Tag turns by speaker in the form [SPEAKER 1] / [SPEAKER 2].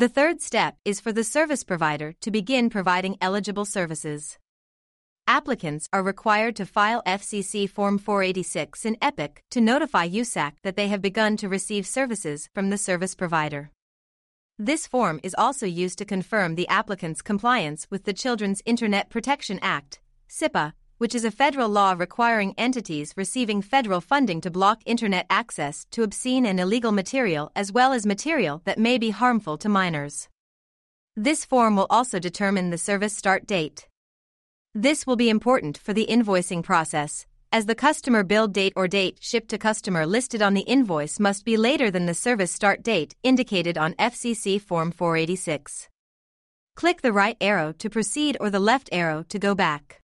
[SPEAKER 1] The third step is for the service provider to begin providing eligible services. Applicants are required to file FCC Form 486 in EPIC to notify USAC that they have begun to receive services from the service provider. This form is also used to confirm the applicant's compliance with the Children's Internet Protection Act, CIPA, which is a federal law requiring entities receiving federal funding to block Internet access to obscene and illegal material as well as material that may be harmful to minors. This form will also determine the service start date. This will be important for the invoicing process, as the customer bill date or date shipped to customer listed on the invoice must be later than the service start date indicated on FCC Form 486. Click the right arrow to proceed or the left arrow to go back.